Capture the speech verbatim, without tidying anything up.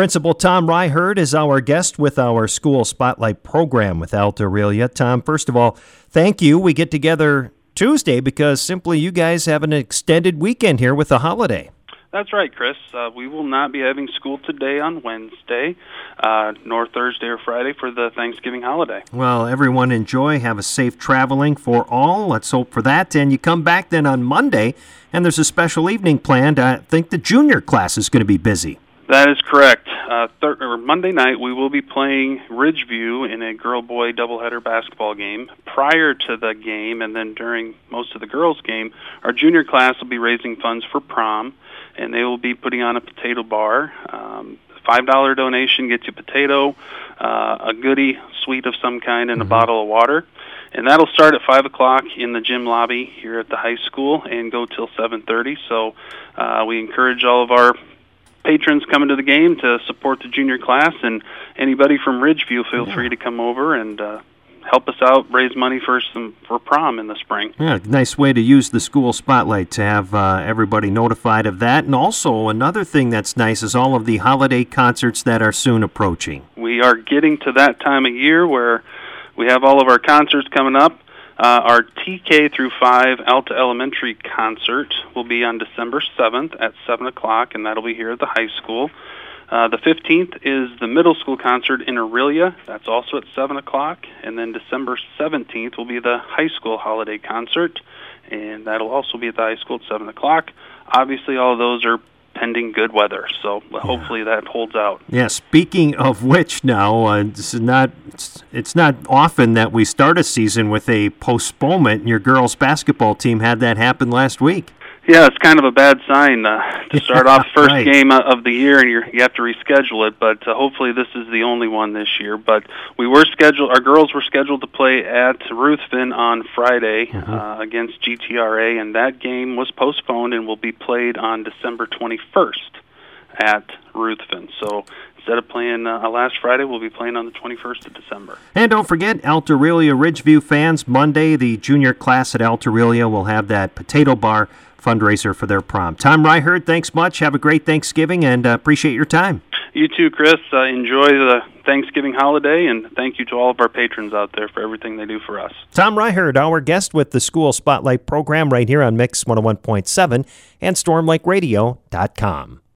Principal Tom Ryherd is our guest with our School Spotlight program with Alta Aurelia. Tom, first of all, thank you. We get together Tuesday because simply you guys have an extended weekend here with the holiday. That's right, Chris. Uh, we will not be having school today on Wednesday, uh, nor Thursday or Friday for the Thanksgiving holiday. Well, everyone enjoy. Have a safe traveling for all. Let's hope for that. And you come back then on Monday, and there's a special evening planned. I think the junior class is going to be busy. That is correct. Uh, thir- or Monday night, we will be playing Ridgeview in a girl-boy doubleheader basketball game. Prior to the game, and then during most of the girls' game, our junior class will be raising funds for prom, and they will be putting on a potato bar. Um, five dollar donation gets you potato, uh, a goodie sweet of some kind, and mm-hmm. a bottle of water. And that'll start at five o'clock in the gym lobby here at the high school and go till seven thirty. So uh, we encourage all of our patrons coming to the game to support the junior class, and anybody from Ridgeview, feel yeah. free to come over and uh, help us out, raise money for some for prom in the spring. Yeah, nice way to use the school spotlight to have uh, everybody notified of that. And also another thing that's nice is all of the holiday concerts that are soon approaching. We are getting to that time of year where we have all of our concerts coming up. Uh, our T K through five Alta Elementary concert will be on December seventh at seven o'clock, and that'll be here at the high school. Uh, the fifteenth is the middle school concert in Aurelia. That's also at seven o'clock. And then December seventeenth will be the high school holiday concert, and that'll also be at the high school at seven o'clock. Obviously, all of those are pending good weather, so yeah. hopefully that holds out. Yeah, speaking of which now, uh, this is not, it's, it's not often that we start a season with a postponement. Your girls' basketball team had that happen last week. Yeah, it's kind of a bad sign uh, to start off the first right. game of the year, and you're, you have to reschedule it, but uh, hopefully this is the only one this year. But we were scheduled, our girls were scheduled to play at Ruthven on Friday mm-hmm. uh, against G T R A, and that game was postponed and will be played on December twenty-first at Ruthven. So instead of playing uh, last Friday, we'll be playing on the twenty-first of December. And don't forget, Alta Aurelia Ridgeview fans, Monday, the junior class at Alta Aurelia will have that potato bar fundraiser for their prom. Tom Ryherd, thanks much. Have a great Thanksgiving, and uh, appreciate your time. You too, Chris. Uh, enjoy the Thanksgiving holiday, and thank you to all of our patrons out there for everything they do for us. Tom Ryherd, our guest with the School Spotlight program right here on Mix one oh one point seven and storm lake radio dot com.